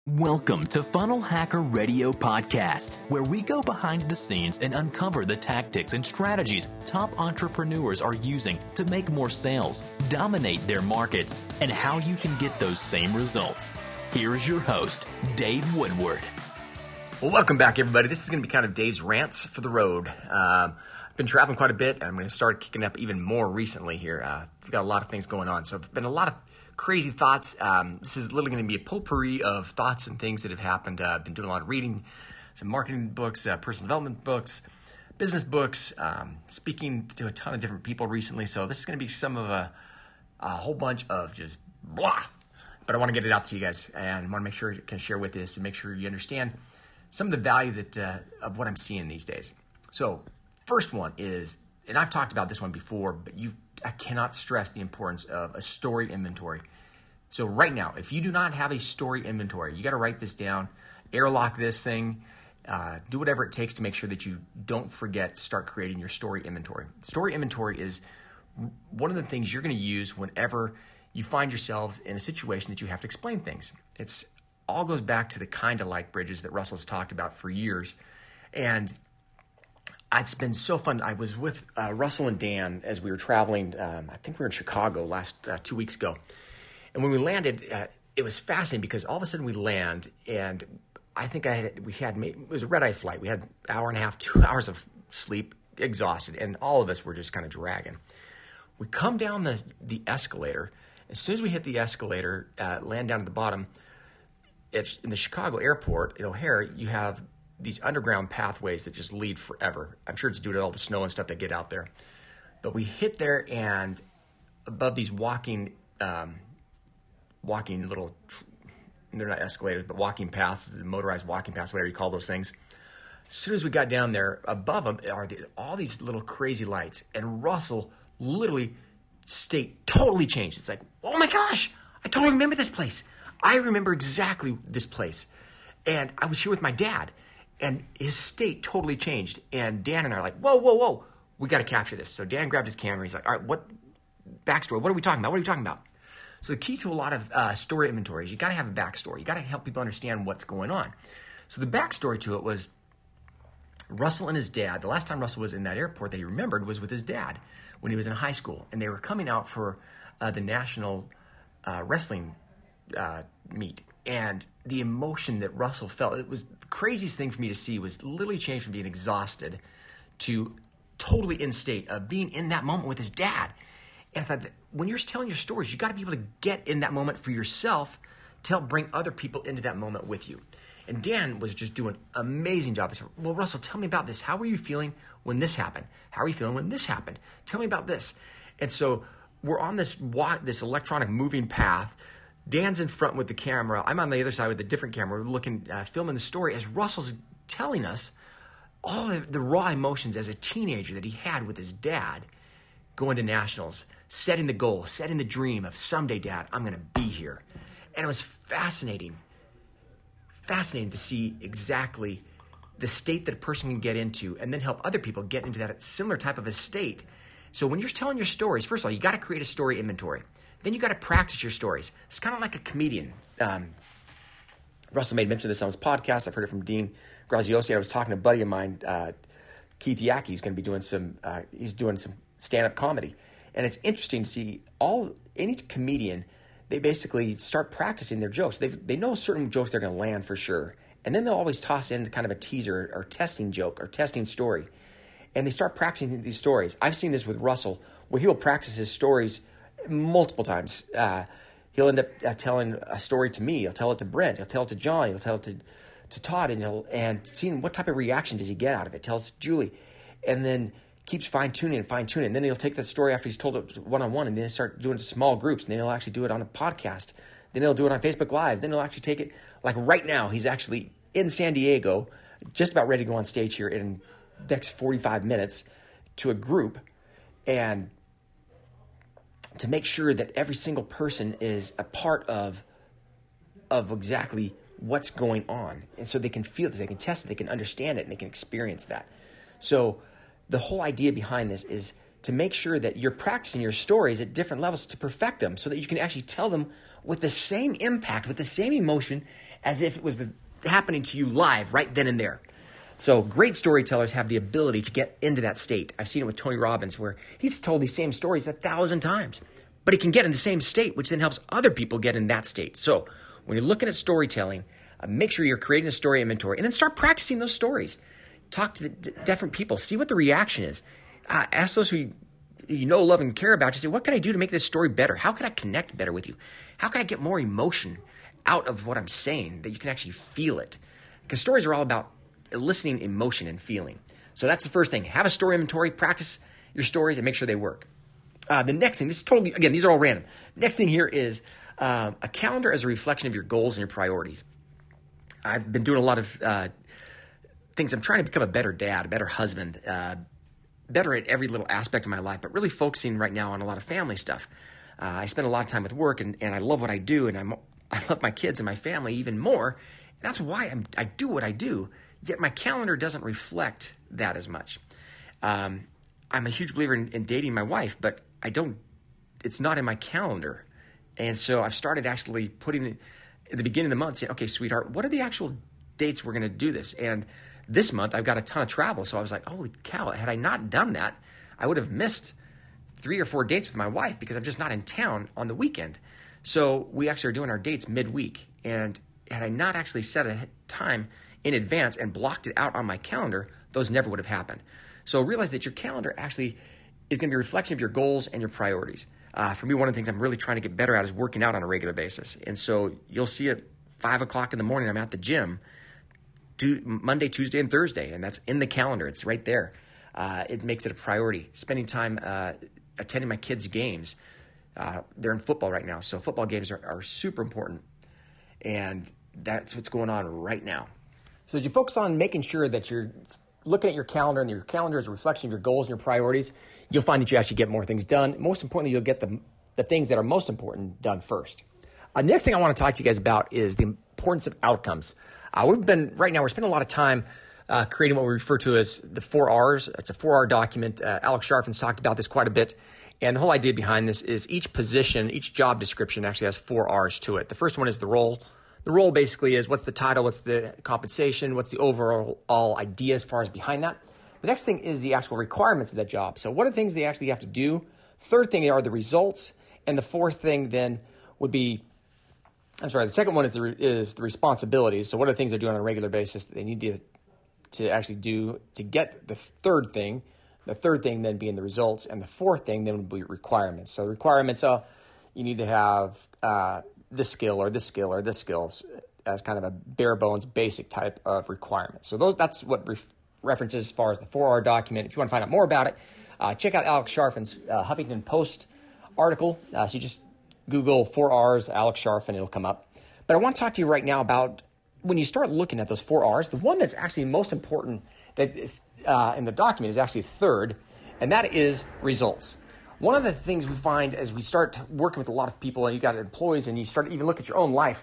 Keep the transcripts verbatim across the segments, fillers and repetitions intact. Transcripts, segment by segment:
Welcome to Funnel Hacker Radio Podcast, where we go behind the scenes and uncover the tactics and strategies top entrepreneurs are using to make more sales, dominate their markets, and how you can get those same results. Here is your host, Dave Woodward. Well, welcome back, everybody. This is going to be kind of Dave's rants for the road. Um, I've been traveling quite a bit, and I'm going to start kicking up even more recently here. Uh, we've got a lot of things going on, so it's been a lot of crazy thoughts. Um, this is literally going to be a potpourri of thoughts and things that have happened. Uh, I've been doing a lot of reading, some marketing books, uh, personal development books, business books, um, speaking to a ton of different people recently. So this is going to be some of a, a whole bunch of just blah. But I want to get it out to you guys, and I want to make sure I can share with this and make sure you understand some of the value that uh, of what I'm seeing these days. So first one is, and I've talked about this one before, but you've I cannot stress the importance of a story inventory. So right now, if you do not have a story inventory, you got to write this down, airlock this thing, uh, do whatever it takes to make sure that you don't forget to start creating your story inventory. Story inventory is one of the things you're going to use whenever you find yourselves in a situation that you have to explain things. It's all goes back to the kind of like bridges that Russell's talked about for years. And it's been so fun. I was with uh, Russell and Dan as we were traveling. Um, I think we were in Chicago last uh, two weeks ago. And when we landed, uh, it was fascinating because all of a sudden we land, and I think I had, we had, it was a red-eye flight. We had an hour and a half, two hours of sleep, exhausted, and all of us were just kind of dragging. We come down the, the escalator. As soon as we hit the escalator, uh, land down at the bottom, it's in the Chicago airport, at O'Hare, you have these underground pathways that just lead forever. I'm sure it's due to all the snow and stuff that get out there. But we hit there, and above these walking, um, walking little, they're not escalators, but walking paths, motorized walking paths, whatever you call those things. As soon as we got down there, above them are the, all these little crazy lights. And Russell literally state totally changed. It's like, oh my gosh, I totally remember this place. I remember exactly this place. And I was here with my dad. And his state totally changed. And Dan and I are like, whoa, whoa, whoa, we got to capture this. So Dan grabbed his camera. He's like, all right, what backstory? What are we talking about? What are we talking about? So the key to a lot of uh, story inventory is you got to have a backstory. You got to help people understand what's going on. So the backstory to it was Russell and his dad. The last time Russell was in that airport that he remembered was with his dad when he was in high school. And they were coming out for uh, the national uh, wrestling uh, meet. And the emotion that Russell felt, it was the craziest thing for me to see, was literally changed from being exhausted to totally in state of being in that moment with his dad. And I thought that when you're telling your stories, you got to be able to get in that moment for yourself to help bring other people into that moment with you. And Dan was just doing an amazing job. He said, well, Russell, tell me about this. How were you feeling when this happened? How are you feeling when this happened? Tell me about this. And so we're on this this electronic moving path. Dan's in front with the camera. I'm on the other side with a different camera. We're looking, uh, filming the story as Russell's telling us all the, the raw emotions as a teenager that he had with his dad going to nationals, setting the goal, setting the dream of someday, Dad, I'm going to be here. And it was fascinating, fascinating to see exactly the state that a person can get into and then help other people get into that similar type of a state. So when you're telling your stories, first of all, you got to create a story inventory. Then you got to practice your stories. It's kind of like a comedian. Um, Russell made mention of this on his podcast. I've heard it from Dean Graziosi. I was talking to a buddy of mine, uh, Keith Yackey. He's going to be doing some. Uh, he's doing some stand-up comedy, and it's interesting to see all any comedian. They basically start practicing their jokes. They they know certain jokes they're going to land for sure, and then they'll always toss in kind of a teaser or testing joke or testing story, and they start practicing these stories. I've seen this with Russell, where he will practice his stories multiple times. Uh, he'll end up uh, telling a story to me. He'll tell it to Brent. He'll tell it to John. He'll tell it to, to Todd, and he'll and seeing what type of reaction does he get out of it. Tells Julie, and then keeps fine tuning and fine tuning. And then he'll take that story after he's told it one on one, and then he'll start doing it to small groups. And then he'll actually do it on a podcast. Then he'll do it on Facebook Live. Then he'll actually take it like right now. He's actually in San Diego, just about ready to go on stage here in the next forty-five minutes to a group, and to make sure that every single person is a part of of exactly what's going on. And so they can feel this, they can test it, they can understand it, and they can experience that. So the whole idea behind this is to make sure that you're practicing your stories at different levels to perfect them so that you can actually tell them with the same impact, with the same emotion, as if it was the, happening to you live right then and there. So great storytellers have the ability to get into that state. I've seen it with Tony Robbins, where he's told these same stories a thousand times, but he can get in the same state, which then helps other people get in that state. So when you're looking at storytelling, uh, make sure you're creating a story inventory and then start practicing those stories. Talk to the d- different people. See what the reaction is. Uh, ask those who you, you know, love, and care about. You say, what can I do to make this story better? How can I connect better with you? How can I get more emotion out of what I'm saying that you can actually feel it? Because stories are all about eliciting emotion and feeling. So that's the first thing. Have a story inventory, practice your stories, and make sure they work. Uh, the next thing, this is totally, again, these are all random. Next thing here is uh, a calendar as a reflection of your goals and your priorities. I've been doing a lot of uh, things. I'm trying to become a better dad, a better husband, uh, better at every little aspect of my life, but really focusing right now on a lot of family stuff. Uh, I spend a lot of time with work, and, and I love what I do, and I'm, I love my kids and my family even more. And that's why I'm, I do what I do. Yet my calendar doesn't reflect that as much. Um, I'm a huge believer in, in dating my wife, but I don't, it's not in my calendar. And so I've started actually putting it at the beginning of the month, saying, okay, sweetheart, what are the actual dates we're going to do this? And this month I've got a ton of travel. So I was like, holy cow, had I not done that, I would have missed three or four dates with my wife because I'm just not in town on the weekend. So we actually are doing our dates midweek. And had I not actually set a time in advance and blocked it out on my calendar, those never would have happened. So realize that your calendar actually is going to be a reflection of your goals and your priorities. Uh, for me, one of the things I'm really trying to get better at is working out on a regular basis. And so you'll see at five o'clock in the morning, I'm at the gym do, Monday, Tuesday, and Thursday, and that's in the calendar. It's right there. Uh, it makes it a priority. Spending time uh, attending my kids' games. Uh, they're in football right now, so football games are, are super important. And that's what's going on right now. So as you focus on making sure that you're looking at your calendar, and your calendar is a reflection of your goals and your priorities, you'll find that you actually get more things done. Most importantly, you'll get the, the things that are most important done first. Uh, next thing I want to talk to you guys about is the importance of outcomes. Uh, we've been, right now, we're spending a lot of time uh, creating what we refer to as the four R's. It's a four R document. Uh, Alex Charfen's talked about this quite a bit. And the whole idea behind this is each position, each job description actually has four R's to it. The first one is the role. The role basically is what's the title, what's the compensation, what's the overall all idea as far as behind that. The next thing is the actual requirements of that job. So what are the things they actually have to do? Third thing are the results. And the fourth thing then would be, I'm sorry, the second one is the, is the responsibilities. So what are the things they're doing on a regular basis that they need to, to actually do to get the third thing? The third thing then being the results. And the fourth thing then would be requirements. So requirements are you need to have uh, this skill or this skill or this skill as kind of a bare bones basic type of requirement. So those that's what ref- references as far as the four R document. If you want to find out more about it, uh, check out Alex Charfen's uh, Huffington Post article. Uh, so you just Google four R's, Alex Charfen, it'll come up. But I want to talk to you right now about when you start looking at those four R's, the one that's actually most important that is uh, in the document is actually third, and that is results. One of the things we find as we start working with a lot of people and you got employees and you start to even look at your own life,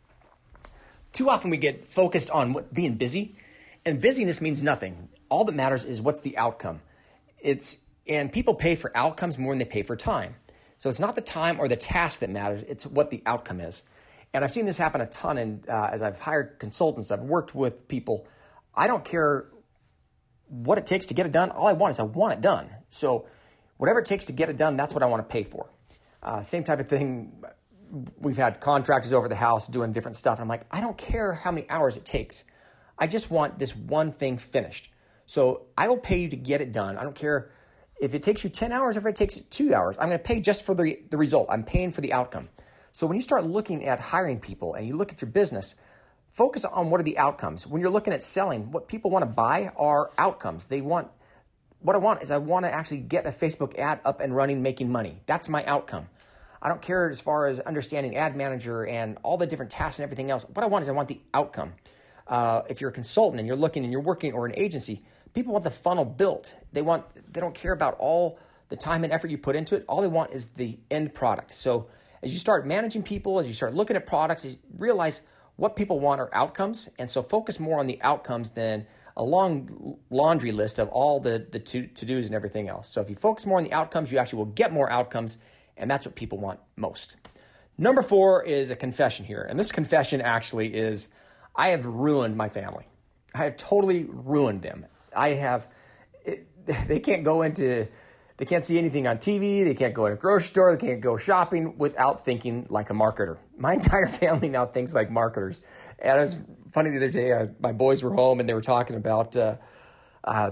too often we get focused on what, being busy, and busyness means nothing. All that matters is what's the outcome. It's and people pay for outcomes more than they pay for time. So it's not the time or the task that matters, it's what the outcome is. And I've seen this happen a ton and uh, as I've hired consultants, I've worked with people. I don't care what it takes to get it done. All I want is I want it done. So whatever it takes to get it done, that's what I want to pay for. Uh, same type of thing. We've had contractors over the house doing different stuff. And I'm like, I don't care how many hours it takes. I just want this one thing finished. So I will pay you to get it done. I don't care if it takes you ten hours, if it takes two hours. I'm going to pay just for the, the result. I'm paying for the outcome. So when you start looking at hiring people and you look at your business, focus on what are the outcomes. When you're looking at selling, what people want to buy are outcomes. They want, what I want is I want to actually get a Facebook ad up and running, making money. That's my outcome. I don't care as far as understanding Ad Manager and all the different tasks and everything else. What I want is I want the outcome. Uh, if you're a consultant and you're looking and you're working or an agency, people want the funnel built. They want, they don't care about all the time and effort you put into it. All they want is the end product. So as you start managing people, as you start looking at products, you realize what people want are outcomes. And so focus more on the outcomes than a long laundry list of all the, the to, to-dos and everything else. So if you focus more on the outcomes, you actually will get more outcomes. And that's what people want most. Number four is a confession here. And this confession actually is, I have ruined my family. I have totally ruined them. I have, it, they can't go into, they can't see anything on T V. They can't go in a grocery store. They can't go shopping without thinking like a marketer. My entire family now thinks like marketers. And it was funny the other day, uh, my boys were home and they were talking about, uh, uh,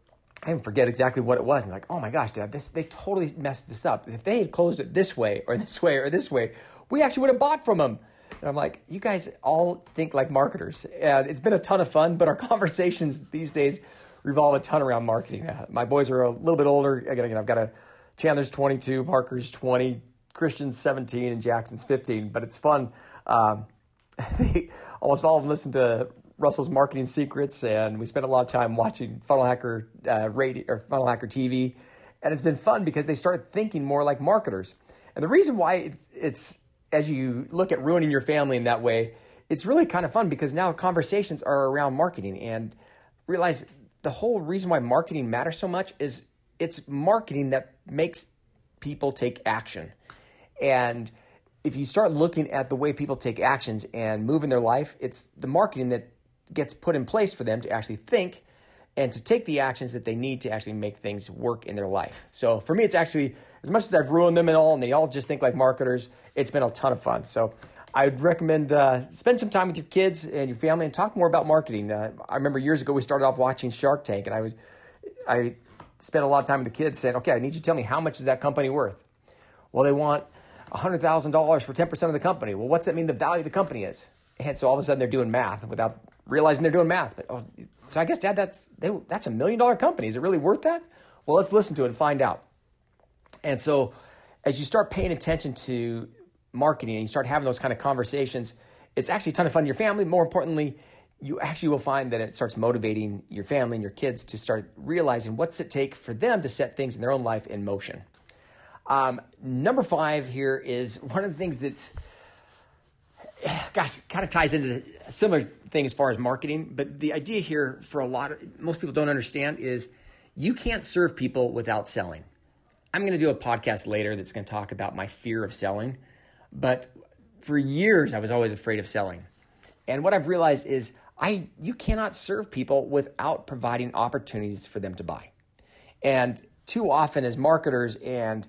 I even forget exactly what it was. And like, oh my gosh, Dad, this, they totally messed this up. If they had closed it this way or this way or this way, we actually would have bought from them. And I'm like, you guys all think like marketers. And it's been a ton of fun, but our conversations these days revolve a ton around marketing. Uh, my boys are a little bit older. Again, again, I've got a Chandler's twenty-two, Parker's twenty, Christian's seventeen, and Jackson's fifteen. But it's fun. Um, they, almost all of them listen to Russell's Marketing Secrets, and we spent a lot of time watching Funnel Hacker uh, radio or Funnel Hacker T V. And it's been fun because they start thinking more like marketers. And the reason why it's, it's as you look at ruining your family in that way, it's really kind of fun because now conversations are around marketing, and realize the whole reason why marketing matters so much is it's marketing that makes people take action. And if you start looking at the way people take actions and move in their life, it's the marketing that gets put in place for them to actually think and to take the actions that they need to actually make things work in their life. So for me, it's actually, as much as I've ruined them and all, and they all just think like marketers, it's been a ton of fun. So I'd recommend uh, spend some time with your kids and your family and talk more about marketing. Uh, I remember years ago, we started off watching Shark Tank, and I was, I spent a lot of time with the kids saying, okay, I need you to tell me, how much is that company worth? Well, they want one hundred thousand dollars for ten percent of the company. Well, what's that mean the value of the company is? And so all of a sudden they're doing math without realizing they're doing math. But oh, so I guess, Dad, that's they, that's a million dollar company. Is it really worth that? Well, let's listen to it and find out. And so as you start paying attention to marketing and you start having those kind of conversations, it's actually a ton of fun in your family. More importantly, you actually will find that it starts motivating your family and your kids to start realizing what's it take for them to set things in their own life in motion. Um, number five here is one of the things that's, gosh, kind of ties into a similar thing as far as marketing. But the idea here for a lot of, most people don't understand is you can't serve people without selling. I'm going to do a podcast later that's going to talk about my fear of selling. But for years, I was always afraid of selling. And what I've realized is I you cannot serve people without providing opportunities for them to buy. And too often as marketers and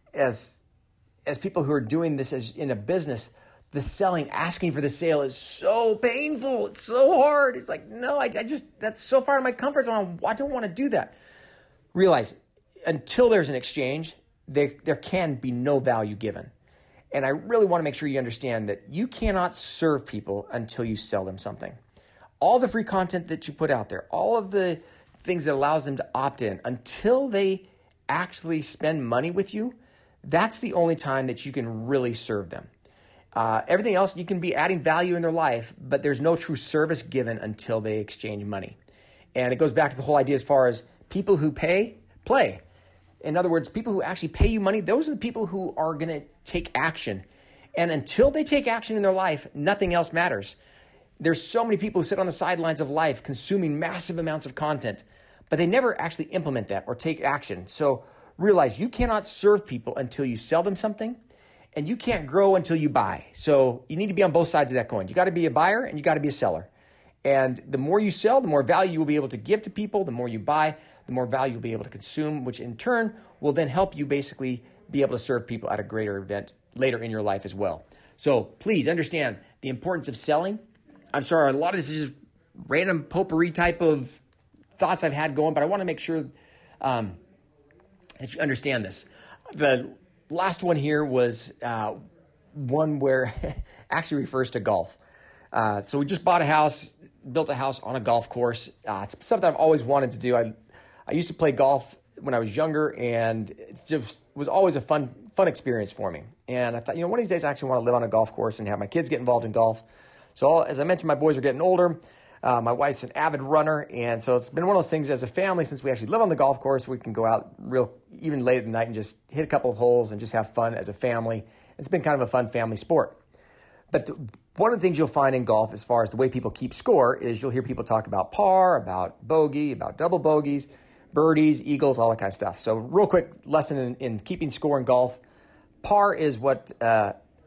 as as people who are doing this as in a business, the selling, asking for the sale is so painful. It's so hard. It's like, no, I, I just, that's so far out of my comfort zone. I don't want to do that. Realize until there's an exchange, there, there can be no value given. And I really want to make sure you understand that you cannot serve people until you sell them something. All the free content that you put out there, all of the things that allows them to opt in, until they actually spend money with you, that's the only time that you can really serve them. Uh, everything else, you can be adding value in their life, but there's no true service given until they exchange money. And it goes back to the whole idea as far as people who pay, play. In other words, people who actually pay you money, those are the people who are going to take action. And until they take action in their life, nothing else matters. There's so many people who sit on the sidelines of life consuming massive amounts of content, but they never actually implement that or take action. So realize you cannot serve people until you sell them something, and you can't grow until you buy. So you need to be on both sides of that coin. You got to be a buyer and you got to be a seller. And the more you sell, the more value you'll be able to give to people. The more you buy, the more value you'll be able to consume, which in turn will then help you basically be able to serve people at a greater event later in your life as well. So please understand the importance of selling. I'm sorry, a lot of this is just random potpourri type of thoughts I've had going, but I want to make sure um, that you understand this. The last one here was uh, one where actually refers to golf. Uh, so we just bought a house, built a house on a golf course. Uh, it's something I've always wanted to do. I I used to play golf when I was younger, and it just was always a fun fun experience for me. And I thought, you know, one of these days I actually want to live on a golf course and have my kids get involved in golf. So as I mentioned, my boys are getting older. Uh, my wife's an avid runner, and so it's been one of those things as a family, since we actually live on the golf course, we can go out real even late at night and just hit a couple of holes and just have fun as a family. It's been kind of a fun family sport. But one of the things you'll find in golf as far as the way people keep score is you'll hear people talk about par, about bogey, about double bogeys, birdies, eagles, all that kind of stuff. So real quick lesson in, in keeping score in golf. Par is what uh,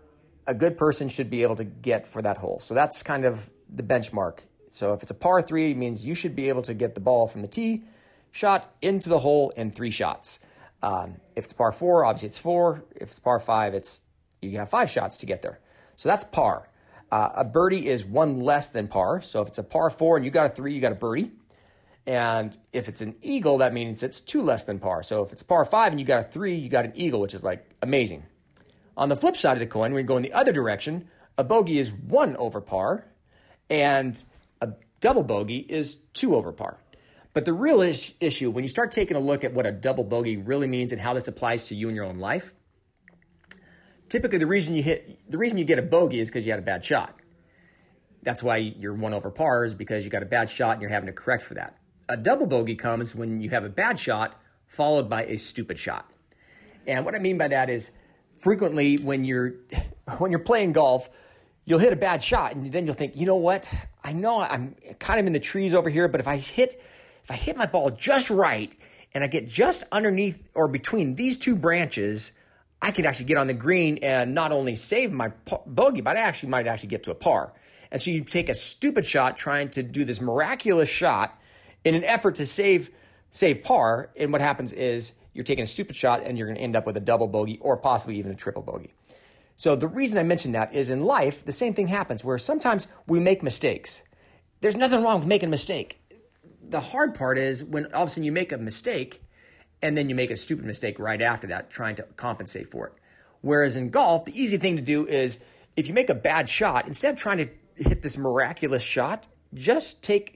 a good person should be able to get for that hole. So that's kind of the benchmark. So if it's a par three, it means you should be able to get the ball from the tee shot into the hole in three shots. Um, if it's par four, obviously it's four. If it's par five, it's you have five shots to get there. So that's par. Uh, a birdie is one less than par. So if it's a par four and you got a three, you got a birdie. And if it's an eagle, that means it's two less than par. So if it's par five and you got a three, you got an eagle, which is like amazing. On the flip side of the coin, we go in the other direction. A bogey is one over par, and a double bogey is two over par. But the real is- issue, when you start taking a look at what a double bogey really means and how this applies to you in your own life, typically the reason you hit, the reason you get a bogey is because you had a bad shot. That's why you're one over par, is because you got a bad shot and you're having to correct for that. A double bogey comes when you have a bad shot followed by a stupid shot. And what I mean by that is frequently when you're when you're playing golf, you'll hit a bad shot and then you'll think, you know what? I know I'm kind of in the trees over here, but if I hit if I hit my ball just right and I get just underneath or between these two branches, I could actually get on the green and not only save my bogey, but I actually might actually get to a par. And so you take a stupid shot trying to do this miraculous shot in an effort to save save par, and what happens is you're taking a stupid shot and you're going to end up with a double bogey or possibly even a triple bogey. So the reason I mention that is in life, the same thing happens where sometimes we make mistakes. There's nothing wrong with making a mistake. The hard part is when all of a sudden you make a mistake and then you make a stupid mistake right after that, trying to compensate for it. Whereas in golf, the easy thing to do is if you make a bad shot, instead of trying to hit this miraculous shot, just take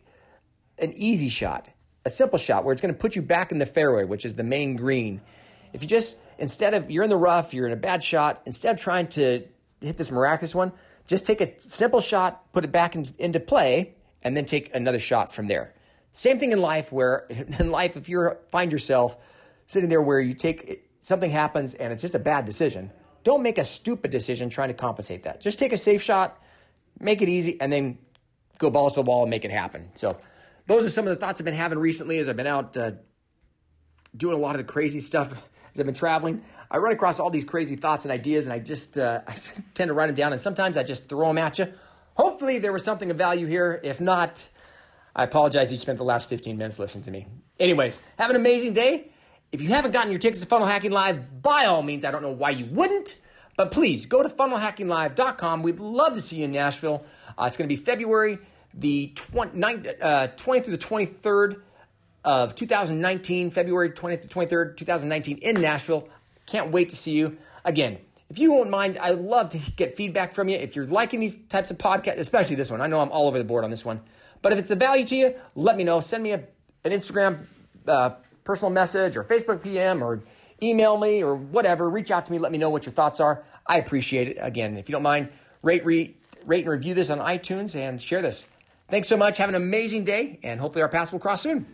an easy shot, a simple shot where it's going to put you back in the fairway, which is the main green. If you just, instead of, you're in the rough, you're in a bad shot, instead of trying to hit this miraculous one, just take a simple shot, put it back in, into play, and then take another shot from there. Same thing in life where, in life, if you find yourself sitting there where you take, something happens and it's just a bad decision, don't make a stupid decision trying to compensate that. Just take a safe shot, make it easy, and then go balls to the wall and make it happen. So those are some of the thoughts I've been having recently as I've been out uh, doing a lot of the crazy stuff as I've been traveling. I run across all these crazy thoughts and ideas, and I just uh, I tend to write them down, and sometimes I just throw them at you. Hopefully there was something of value here. If not, I apologize you spent the last fifteen minutes listening to me. Anyways, have an amazing day. If you haven't gotten your tickets to Funnel Hacking Live, by all means, I don't know why you wouldn't, but please go to funnel hacking live dot com. We'd love to see you in Nashville. Uh, it's going to be February the twentieth, uh, twentieth through the twenty-third of two thousand nineteen, February twentieth to twenty-third, twenty nineteen in Nashville. Can't wait to see you. Again, if you won't mind, I'd love to get feedback from you. If you're liking these types of podcasts, especially this one, I know I'm all over the board on this one, but if it's a value to you, let me know. Send me a, an Instagram uh, personal message or Facebook P M or email me or whatever. Reach out to me. Let me know what your thoughts are. I appreciate it. Again, if you don't mind, rate, re, rate and review this on iTunes and share this. Thanks so much. Have an amazing day, and hopefully our paths will cross soon.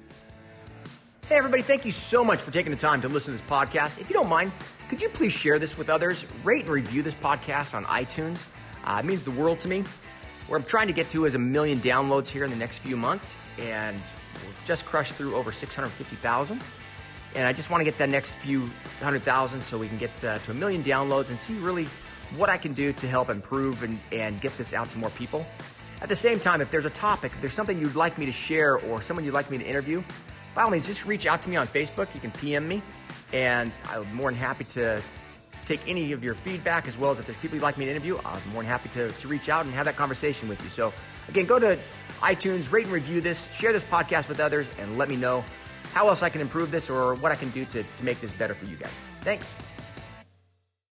Hey, everybody. Thank you so much for taking the time to listen to this podcast. If you don't mind, could you please share this with others? Rate and review this podcast on iTunes. Uh, it means the world to me. Where I'm trying to get to is a million downloads here in the next few months, and we've just crushed through over six hundred fifty thousand. And I just want to get that next few hundred thousand so we can get uh, to a million downloads and see really what I can do to help improve and, and get this out to more people. At the same time, if there's a topic, if there's something you'd like me to share or someone you'd like me to interview, by all means, just reach out to me on Facebook. You can P M me, and I'm more than happy to take any of your feedback, as well as if there's people you'd like me to interview, I'm more than happy to, to reach out and have that conversation with you. So again, go to iTunes, rate and review this, share this podcast with others, and let me know how else I can improve this or what I can do to, to make this better for you guys. Thanks.